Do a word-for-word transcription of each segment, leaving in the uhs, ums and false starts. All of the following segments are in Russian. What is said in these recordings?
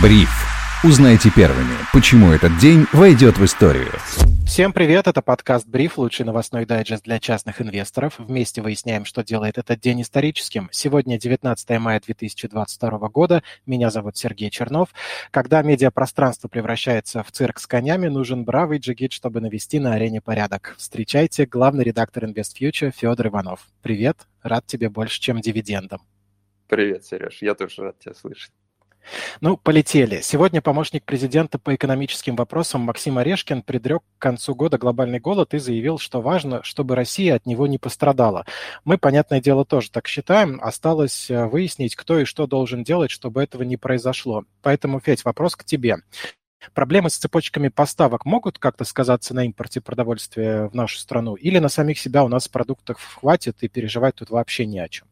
Бриф. Узнайте первыми, почему этот день войдет в историю. Всем привет, это подкаст «Бриф», лучший новостной дайджест для частных инвесторов. Вместе выясняем, что делает этот день историческим. Сегодня девятнадцатое мая две тысячи двадцать второго года. Меня зовут Сергей Чернов. Когда медиапространство превращается в цирк с конями, нужен бравый джигит, чтобы навести на арене порядок. Встречайте, главный редактор InvestFuture Федор Иванов. Привет, рад тебе больше, чем дивидендам. Привет, Сереж, я тоже рад тебя слышать. Ну, полетели. Сегодня помощник президента по экономическим вопросам Максим Орешкин предрек к концу года глобальный голод и заявил, что важно, чтобы Россия от него не пострадала. Мы, понятное дело, тоже так считаем. Осталось выяснить, кто и что должен делать, чтобы этого не произошло. Поэтому, Федь, вопрос к тебе. Проблемы с цепочками поставок могут как-то сказаться на импорте продовольствия в нашу страну? Или на самих себя у нас продуктов хватит и переживать тут вообще не о чем?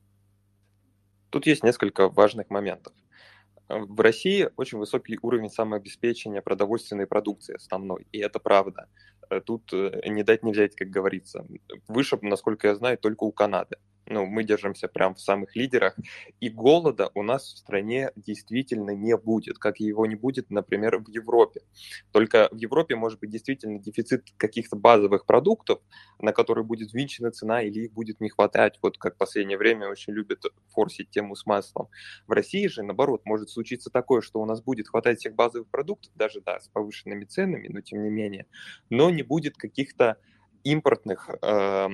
Тут есть несколько важных моментов. В России очень высокий уровень самообеспечения продовольственной продукции основной, и это правда. Тут не дать не взять, как говорится. Выше, насколько я знаю, только у Канады. Ну, мы держимся прям в самых лидерах, и голода у нас в стране действительно не будет, как его не будет, например, в Европе. Только в Европе может быть действительно дефицит каких-то базовых продуктов, на которые будет взвинчена цена или их будет не хватать, вот как в последнее время очень любят форсить тему с маслом. В России же, наоборот, может случиться такое, что у нас будет хватать всех базовых продуктов, даже, да, с повышенными ценами, но тем не менее, но не будет каких-то импортных э,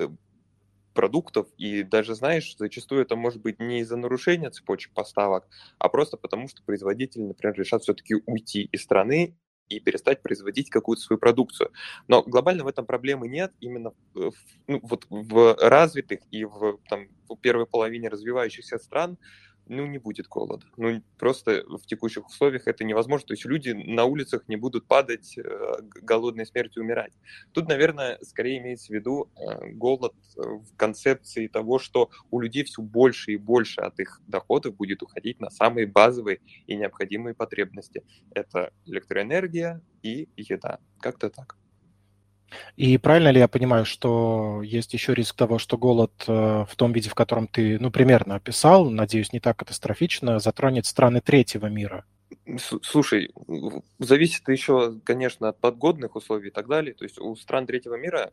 продуктов, и даже, знаешь, зачастую это может быть не из-за нарушения цепочек поставок, а просто потому, что производители, например, решат все-таки уйти из страны и перестать производить какую-то свою продукцию. Но глобально в этом проблемы нет, именно в, ну, вот в развитых и в, там, в первой половине развивающихся стран ну, не будет голода. Ну, просто в текущих условиях это невозможно. То есть люди на улицах не будут падать, голодной смертью умирать. Тут, наверное, скорее имеется в виду голод в концепции того, что у людей все больше и больше от их доходов будет уходить на самые базовые и необходимые потребности. Это электроэнергия и еда. Как-то так. И правильно ли я понимаю, что есть еще риск того, что голод э, в том виде, в котором ты, ну, примерно описал, надеюсь, не так катастрофично, затронет страны третьего мира? Слушай, зависит еще, конечно, от подгодных условий и так далее. То есть у стран третьего мира,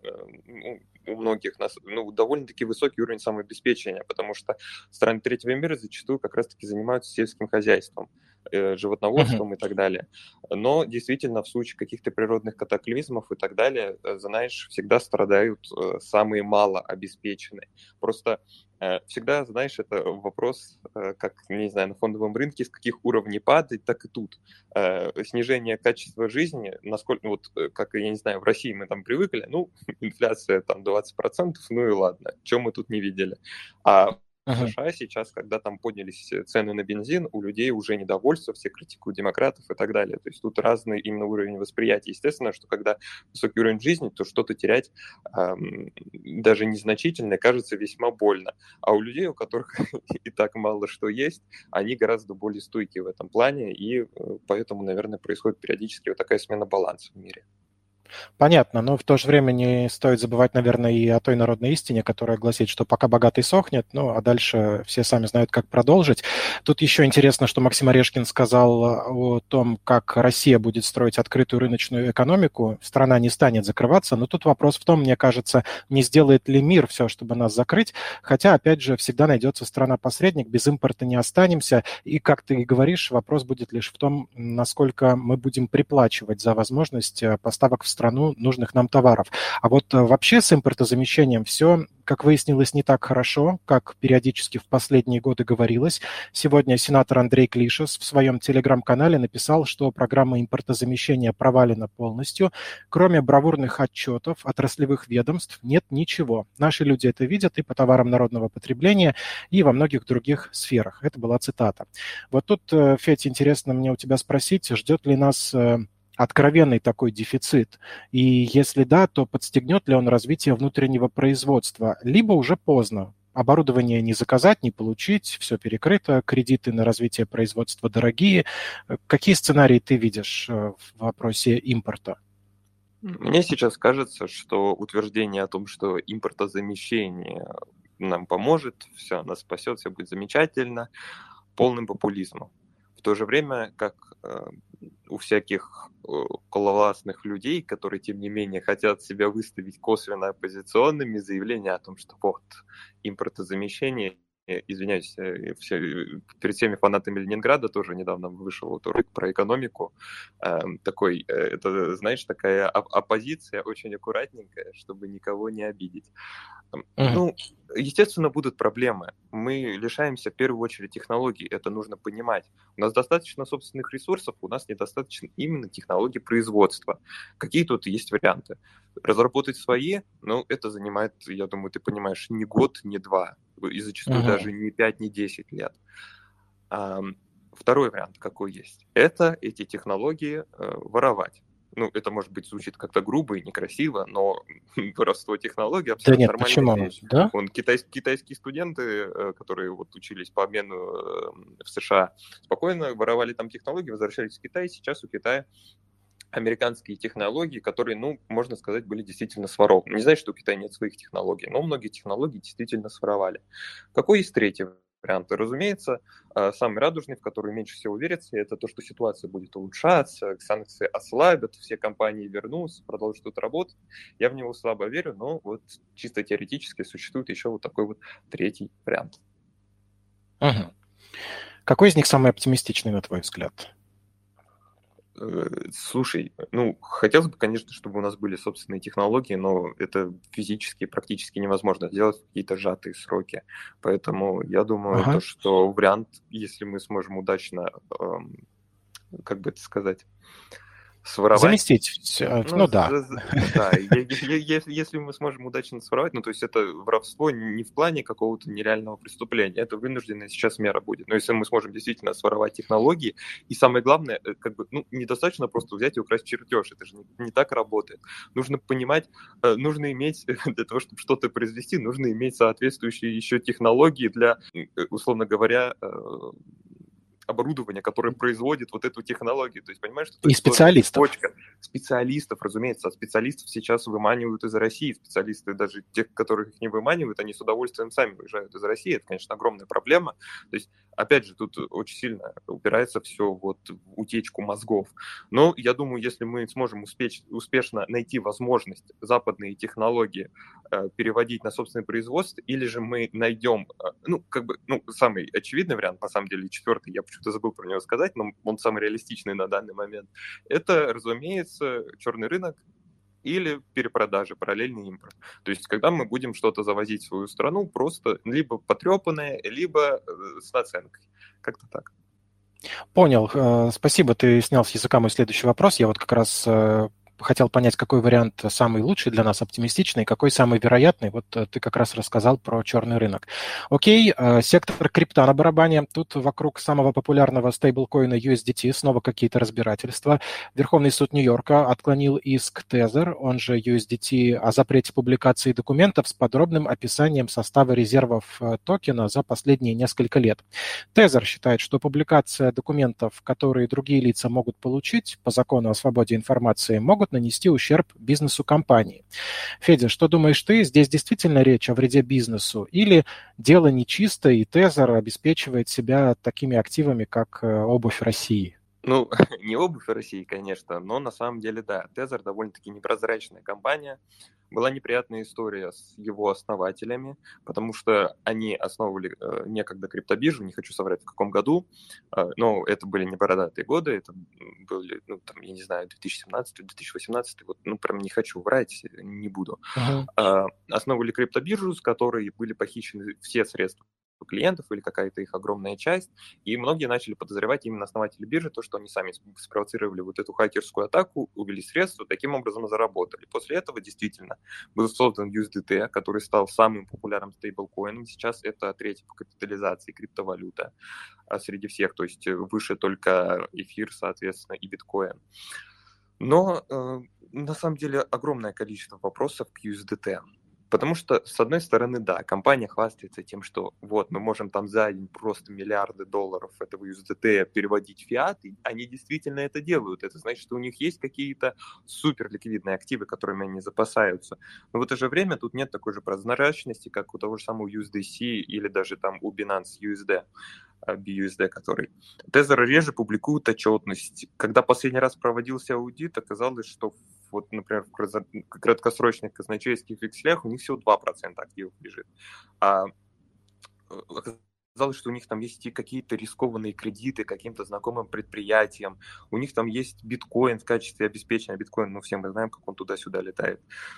у многих нас, ну, довольно-таки высокий уровень самообеспечения, потому что страны третьего мира зачастую как раз-таки занимаются сельским хозяйством, животноводством uh-huh. и так далее. Но действительно в случае каких-то природных катаклизмов и так далее, знаешь, всегда страдают самые малообеспеченные. Просто всегда, знаешь, это вопрос, как, не знаю, на фондовом рынке, с каких уровней падать, так и тут. Снижение качества жизни, насколько, вот, как, я не знаю, в России мы там привыкли, ну, инфляция там двадцать процентов, ну и ладно, что мы тут не видели. А в США сейчас, когда там поднялись цены на бензин, у людей уже недовольство, все критикуют демократов и так далее. То есть тут разный именно уровень восприятия. Естественно, что когда высокий уровень жизни, то что-то терять эм, даже незначительно кажется весьма больно. А у людей, у которых и так мало что есть, они гораздо более стойкие в этом плане, и поэтому, наверное, происходит периодически вот такая смена баланса в мире. Понятно, но в то же время не стоит забывать, наверное, и о той народной истине, которая гласит, что пока богатый сохнет, ну, а дальше все сами знают, как продолжить. Тут еще интересно, что Максим Орешкин сказал о том, как Россия будет строить открытую рыночную экономику. Страна не станет закрываться, но тут вопрос в том, мне кажется, не сделает ли мир все, чтобы нас закрыть, хотя, опять же, всегда найдется страна-посредник, без импорта не останемся, и, как ты и говоришь, вопрос будет лишь в том, насколько мы будем приплачивать за возможность поставок в страну нужных нам товаров. А вот вообще с импортозамещением все, как выяснилось, не так хорошо, как периодически в последние годы говорилось. Сегодня сенатор Андрей Клишес в своем телеграм-канале написал, что программа импортозамещения провалена полностью. Кроме бравурных отчетов отраслевых ведомств нет ничего. Наши люди это видят и по товарам народного потребления, и во многих других сферах. Это была цитата. Вот тут, Федь, интересно мне у тебя спросить, ждет ли нас откровенный такой дефицит? И если да, то подстегнет ли он развитие внутреннего производства? Либо уже поздно. Оборудование не заказать, не получить, все перекрыто, кредиты на развитие производства дорогие. Какие сценарии ты видишь в вопросе импорта? Мне сейчас кажется, что утверждение о том, что импортозамещение нам поможет, все, нас спасет, все будет замечательно, полным популизмом. В то же время, как э, у всяких э, классных людей, которые, тем не менее, хотят себя выставить косвенно оппозиционными, заявления о том, что вот, импортозамещение, э, извиняюсь, э, все, э, перед всеми фанатами Ленинграда тоже недавно вышел вот ролик про экономику, э, такой, э, это, знаешь, такая оп- оппозиция очень аккуратненькая, чтобы никого не обидеть. Мгм. Ну, естественно, будут проблемы. Мы лишаемся в первую очередь технологий, это нужно понимать. У нас достаточно собственных ресурсов, у нас недостаточно именно технологий производства. Какие тут есть варианты? Разработать свои, ну, это занимает, я думаю, ты понимаешь, не год, не два, и зачастую Мгм. даже не пять, не десять лет. Ам, Второй вариант какой есть? Это эти технологии э, воровать. Ну, это, может быть, звучит как-то грубо и некрасиво, но воровство технологий Да абсолютно нет, нормальная почему? вещь. Да? Вон китайс- китайские студенты, э, которые вот учились по обмену э, в США, спокойно воровали там технологии, возвращались в Китай. Сейчас у Китая американские технологии, которые, ну, можно сказать, были действительно сворованы. Не значит, что у Китая нет своих технологий, но многие технологии действительно своровали. Какой есть третий вариант? Разумеется, э, самый радужный, в который меньше всего верится, это то, что ситуация будет улучшаться, санкции ослабят, все компании вернутся, продолжат тут работать. Я в него слабо верю, но вот чисто теоретически существует еще вот такой вот третий вариант. Мгм. Какой из них самый оптимистичный, на твой взгляд? Э, Слушай, ну, хотелось бы, конечно, чтобы у нас были собственные технологии, но это физически практически невозможно сделать в какие-то сжатые сроки. Поэтому я думаю, Ага. то, что вариант, если мы сможем удачно, эм, как бы это сказать, своровать. Заместить всё. Ну, Ну да. за- за- да, е- е- е- если мы сможем удачно своровать, ну, то есть это воровство не в плане какого-то нереального преступления, это вынужденная сейчас мера будет. Но если мы сможем действительно своровать технологии, и самое главное, э, как бы, ну, недостаточно просто взять и украсть чертеж, это же не, не так работает. Нужно понимать, э, нужно иметь, для того, чтобы что-то произвести, нужно иметь соответствующие еще технологии для, э, условно говоря, э, оборудование, которое производит вот эту технологию. То есть, понимаешь, что это И очень сложная специалистов. цепочка специалистов, разумеется. А специалистов сейчас выманивают из России. Специалисты, даже тех, которых их не выманивают, они с удовольствием сами выезжают из России. Это, конечно, огромная проблема. То есть, опять же, тут очень сильно упирается все вот в утечку мозгов. Но я думаю, если мы сможем успеть, успешно найти возможность западные технологии э, переводить на собственное производство, или же мы найдем, э, ну, как бы, ну, самый очевидный вариант, на самом деле, четвертый, я почему-то забыл про него сказать, но он самый реалистичный на данный момент, это, разумеется, черный рынок или перепродажи, параллельный импорт. То есть, когда мы будем что-то завозить в свою страну, просто либо потрепанное, либо э, с наценкой. Как-то так. Понял. Э, Спасибо, ты снял с языка мой следующий вопрос. Я вот как раз э, хотел понять, какой вариант самый лучший для нас, оптимистичный, какой самый вероятный. Вот э, ты как раз рассказал про черный рынок. Окей, э, сектор крипта на барабане. Тут вокруг самого популярного стейблкоина ю эс ди ти снова какие-то разбирательства. Верховный суд Нью-Йорка отклонил иск Tether, он же ю эс ди ти, о запрете публикации документов с подробным описанием состава резервов э, токена за последние несколько лет. Tether считает, что публикация документов, которые другие лица могут получить по закону о свободе информации, могут нанести ущерб бизнесу компании. Федя, что думаешь ты? Здесь действительно речь о вреде бизнесу? Или дело нечисто, и Tether обеспечивает себя такими активами, как э, обувь России? Ну, не обувь России, конечно, но на самом деле, да, Tether довольно-таки непрозрачная компания. Была неприятная история с его основателями, потому что они основывали э, некогда криптобиржу, не хочу соврать в каком году, э, но это были не бородатые годы, это были, ну, там, я не знаю, две тысячи семнадцатый - две тысячи восемнадцатый, вот, ну, прям не хочу врать, не буду. Мгм. Э, основывали криптобиржу, с которой были похищены все средства клиентов или какая-то их огромная часть, и многие начали подозревать именно основатели биржи, то, что они сами спровоцировали вот эту хакерскую атаку, увели средства, таким образом заработали. После этого действительно был создан ю эс ди ти, который стал самым популярным стейблкоином. Сейчас это третья по капитализации криптовалюта среди всех, то есть выше только эфир, соответственно, и биткоин. Но э, на самом деле огромное количество вопросов к ю эс ди ти. Потому что, с одной стороны, да, компания хвастается тем, что вот мы можем там за день просто миллиарды долларов этого ю эс ди ти переводить в фиат, и они действительно это делают. Это значит, что у них есть какие-то супер ликвидные активы, которыми они запасаются. Но в это же время тут нет такой же прозрачности, как у того же самого ю эс ди си или даже там у Binance ю эс ди. би ю эс ди, который. Tether реже публикуют отчетность. Когда последний раз проводился аудит, оказалось, что вот, например, в краткосрочных казначейских векселях у них всего два процента активов лежит. А оказалось, что у них там есть и какие-то рискованные кредиты каким-то знакомым предприятиям. У них там есть биткоин в качестве обеспечения. Биткоин, ну, все мы знаем, как он туда-сюда летает.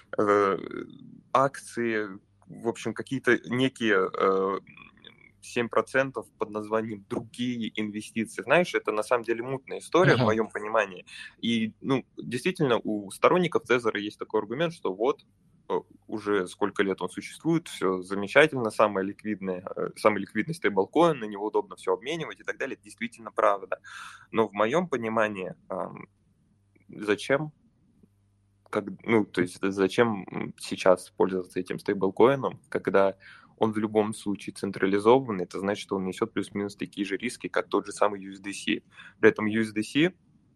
Акции, в общем, какие-то некие семь процентов под названием «другие инвестиции». Знаешь, это на самом деле мутная история, uh-huh. в моем понимании. И, ну, действительно, у сторонников Тезера есть такой аргумент, что вот, уже сколько лет он существует, все замечательно, самая ликвидная, самый ликвидный стейблкоин, на него удобно все обменивать и так далее. Это действительно правда. Но в моем понимании, зачем, как, ну, то есть зачем сейчас пользоваться этим стейблкоином, когда он в любом случае централизованный, это значит, что он несет плюс-минус такие же риски, как тот же самый ю эс ди си. При этом ю эс ди си,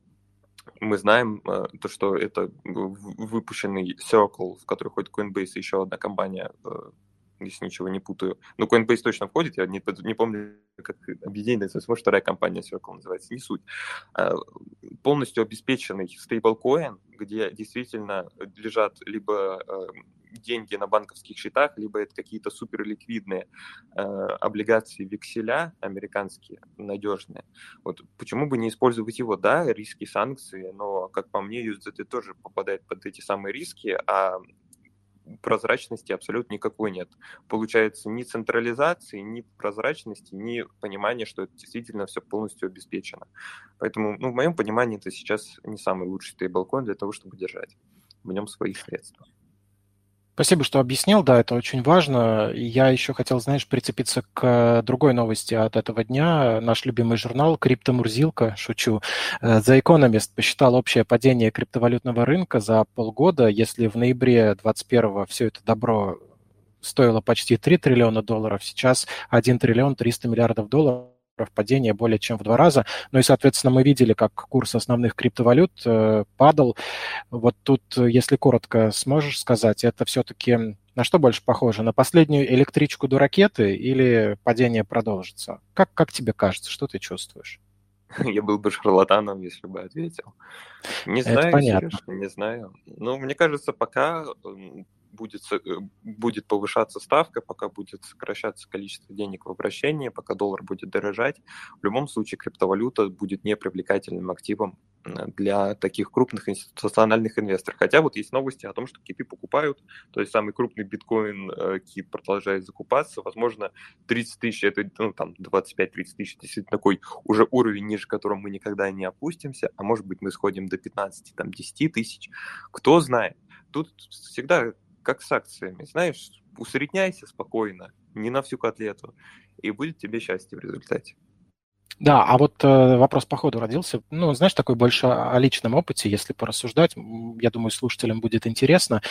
мы знаем, то, что это выпущенный Circle, в который входит Coinbase, и еще одна компания, если ничего не путаю. Ну, Coinbase точно входит, я не, не помню, как объединение называется, может, вторая компания Circle называется, не суть. Полностью обеспеченный стейблкоин, где действительно лежат либо деньги на банковских счетах, либо это какие-то суперликвидные э, облигации векселя американские, надежные. Вот почему бы не использовать его? Да, риски санкций, но, как по мне, ю эс ди ти тоже попадает под эти самые риски, а прозрачности абсолютно никакой нет. Получается ни централизации, ни прозрачности, ни понимания, что это действительно все полностью обеспечено. Поэтому, ну, в моем понимании, это сейчас не самый лучший стейблкоин для того, чтобы держать в нем свои средства. Спасибо, что объяснил, да, это очень важно. Я еще хотел, знаешь, прицепиться к другой новости от этого дня. Наш любимый журнал «Криптомурзилка», шучу, The Economist посчитал общее падение криптовалютного рынка за полгода. Если в ноябре двадцать первого все это добро стоило почти три триллиона долларов, сейчас один триллион триста миллиардов долларов. Падение более чем в два раза. Ну и, соответственно, мы видели, как курс основных криптовалют э, падал. Вот тут, если коротко сможешь сказать, это все-таки на что больше похоже? На последнюю электричку до ракеты или падение продолжится? Как, как тебе кажется? Что ты чувствуешь? Я был бы шарлатаном, если бы ответил. Не это знаю, понятно. Сереж, не знаю. Ну, мне кажется, пока будет, будет повышаться ставка, пока будет сокращаться количество денег в обращении, пока доллар будет дорожать, в любом случае криптовалюта будет непривлекательным активом для таких крупных институциональных инвесторов. Хотя вот есть новости о том, что киты покупают, то есть самый крупный биткоин кит продолжает закупаться, возможно, тридцать тысяч, это ну, там двадцать пять тридцать тысяч, действительно такой уже уровень, ниже которого мы никогда не опустимся, а может быть мы сходим до пятнадцати-десяти тысяч, кто знает. Тут всегда как с акциями, знаешь, усредняйся спокойно, не на всю котлету, и будет тебе счастье в результате. Да, а вот э, вопрос по ходу родился. Ну, знаешь, такой больше о личном опыте, если порассуждать. Я думаю, слушателям будет интересно.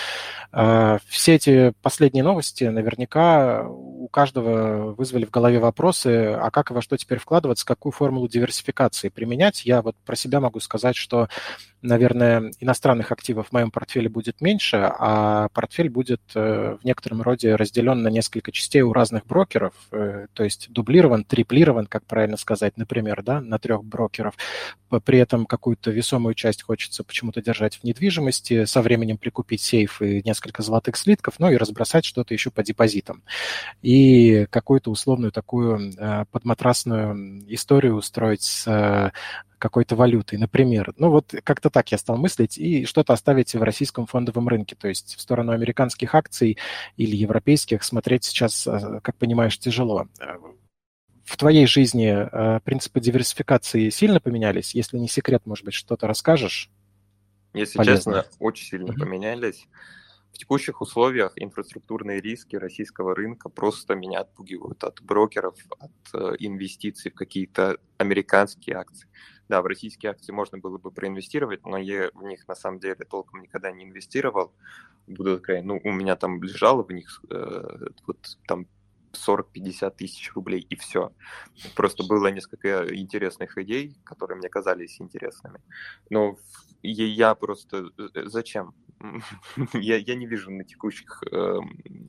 Э, все эти последние новости наверняка у каждого вызвали в голове вопросы, а как и во что теперь вкладываться, какую формулу диверсификации применять. Я вот про себя могу сказать, что, наверное, иностранных активов в моем портфеле будет меньше, а портфель будет э, в некотором роде разделен на несколько частей у разных брокеров, э, то есть дублирован, триплирован, как правильно сказать, например, да, на трех брокеров. При этом какую-то весомую часть хочется почему-то держать в недвижимости, со временем прикупить сейф и несколько золотых слитков, ну и разбросать что-то еще по депозитам. И какую-то условную такую э, подматрасную историю устроить с э, какой-то валютой, например. Ну вот как-то так я стал мыслить, и что-то оставить в российском фондовом рынке, то есть в сторону американских акций или европейских смотреть сейчас, как понимаешь, тяжело. В твоей жизни э, принципы диверсификации сильно поменялись? Если не секрет, может быть, что-то расскажешь? Если полезное? честно, очень сильно Mm-hmm. поменялись. В текущих условиях инфраструктурные риски российского рынка просто меня отпугивают от брокеров, от э, инвестиций в какие-то американские акции. Да, в российские акции можно было бы проинвестировать, но я в них на самом деле толком никогда не инвестировал. Буду откровенен, ну, у меня там лежало в них э, вот там сорок-пятьдесят тысяч рублей, и все. Просто было несколько интересных идей, которые мне казались интересными. Но я просто... Зачем? я, я не вижу на текущих э,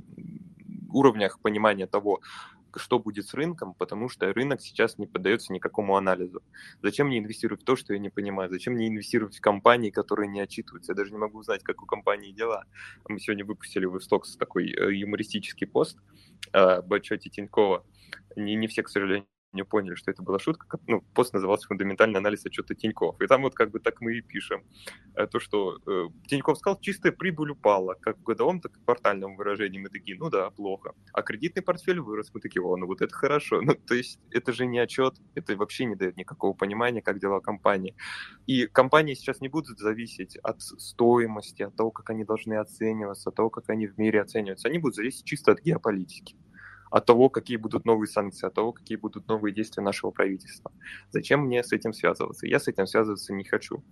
уровнях понимания того, что будет с рынком, потому что рынок сейчас не поддается никакому анализу. Зачем мне инвестировать в то, что я не понимаю? Зачем мне инвестировать в компании, которые не отчитываются? Я даже не могу узнать, как у компании дела. Мы сегодня выпустили в Stocks такой юмористический пост об отчете Тинькова. Не, не все, к сожалению, не поняли, что это была шутка. Ну, пост назывался «Фундаментальный анализ отчета Тиньков». И там вот как бы так мы и пишем. То, что э, Тиньков сказал, чистая прибыль упала, как в годовом, так и в квартальном выражении. Мы такие, ну да, плохо. А кредитный портфель вырос. Мы такие, о, ну вот это хорошо. Ну, то есть это же не отчет, это вообще не дает никакого понимания, как дела компании. И компании сейчас не будут зависеть от стоимости, от того, как они должны оцениваться, от того, как они в мире оцениваются. Они будут зависеть чисто от геополитики, от того, какие будут новые санкции, от того, какие будут новые действия нашего правительства. Зачем мне с этим связываться? Я с этим связываться не хочу.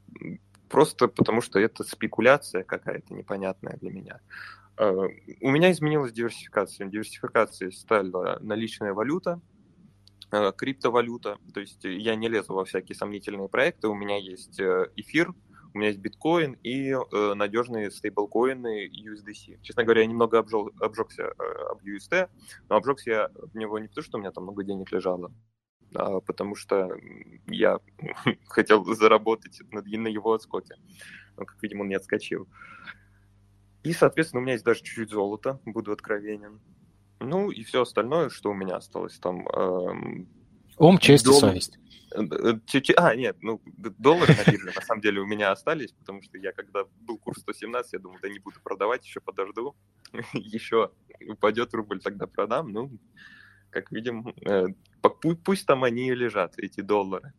Просто потому, что это спекуляция какая-то непонятная для меня. У меня изменилась диверсификация. Диверсификацией стала наличная валюта, криптовалюта. То есть я не лезу во всякие сомнительные проекты. У меня есть эфир, у меня есть биткоин и э, надежные стейблкоины ю эс ди си. Честно говоря, я немного обжег, обжегся э, об ю эс ди, но обжегся я об него не потому, что у меня там много денег лежало, а потому что я хотел заработать на, на его отскоке. Но, как видим, он не отскочил. И, соответственно, у меня есть даже чуть-чуть золота, буду откровенен. Ну и все остальное, что у меня осталось там... Э, Ум, честь дом... и совесть. А, нет, ну, доллары на бирже на самом деле у меня остались, потому что я, когда был курс сто семнадцать, я думал, да не буду продавать, еще подожду, еще упадет рубль, тогда продам. Ну, как видим, пусть там они и лежат, эти доллары.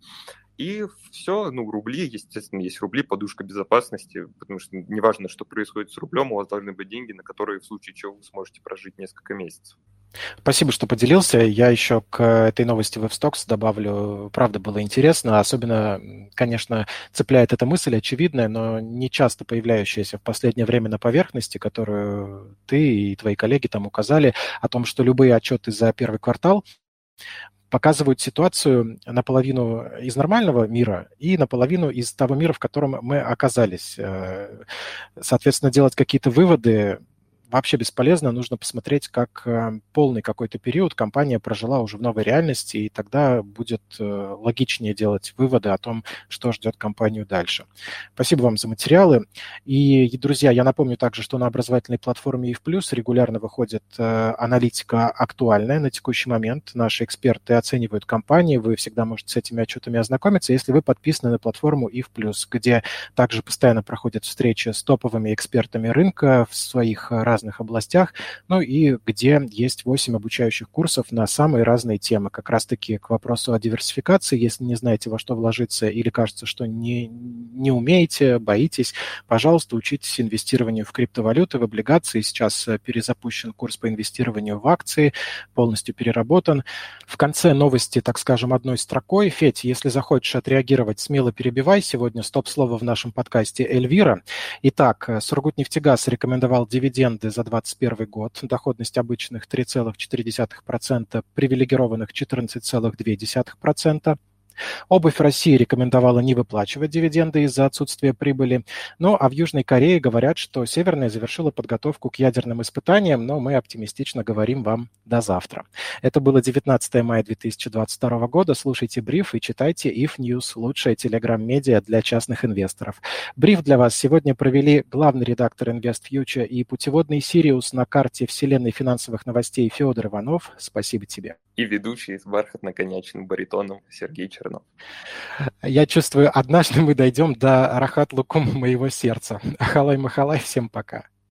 И все, ну, рубли, естественно, есть рубли, подушка безопасности, потому что неважно, что происходит с рублем, у вас должны быть деньги, на которые в случае чего вы сможете прожить несколько месяцев. Спасибо, что поделился. Я еще к этой новости в F-Stocks добавлю. Правда, было интересно. Особенно, конечно, цепляет эта мысль очевидная, но не часто появляющаяся в последнее время на поверхности, которую ты и твои коллеги там указали, о том, что любые отчеты за первый квартал показывают ситуацию наполовину из нормального мира и наполовину из того мира, в котором мы оказались. Соответственно, делать какие-то выводы вообще бесполезно, нужно посмотреть, как полный какой-то период компания прожила уже в новой реальности, и тогда будет логичнее делать выводы о том, что ждет компанию дальше. Спасибо вам за материалы. И, друзья, я напомню также, что на образовательной платформе ИФ Плюс регулярно выходит аналитика актуальная на текущий момент. Наши эксперты оценивают компании, вы всегда можете с этими отчетами ознакомиться, если вы подписаны на платформу ИФ Плюс, где также постоянно проходят встречи с топовыми экспертами рынка в своих разных разных областях, ну и где есть восемь обучающих курсов на самые разные темы. Как раз-таки к вопросу о диверсификации, если не знаете, во что вложиться или кажется, что не, не умеете, боитесь, пожалуйста, учитесь инвестированию в криптовалюты, в облигации. Сейчас перезапущен курс по инвестированию в акции, полностью переработан. В конце новости, так скажем, одной строкой. Федь, если захочешь отреагировать, смело перебивай. Сегодня стоп-слово в нашем подкасте Эльвира. Итак, Сургутнефтегаз рекомендовал дивиденды за двадцать первый год. Доходность обычных три целых четыре десятых процента, привилегированных четырнадцать целых две десятых процента. Обувь России рекомендовала не выплачивать дивиденды из-за отсутствия прибыли. Ну, а в Южной Корее говорят, что Северная завершила подготовку к ядерным испытаниям, но мы оптимистично говорим вам до завтра. Это было девятнадцатое мая две тысячи двадцать второго года. Слушайте бриф и читайте ИФ News, лучшая телеграм-медиа для частных инвесторов. Бриф для вас сегодня провели главный редактор InvestFuture и путеводный Сириус на карте вселенной финансовых новостей Федор Иванов. Спасибо тебе. И ведущий с бархатно-коньячным баритоном Сергей Чернов. Я чувствую, однажды мы дойдем до рахат лукум моего сердца. Ахалай-махалай, всем пока.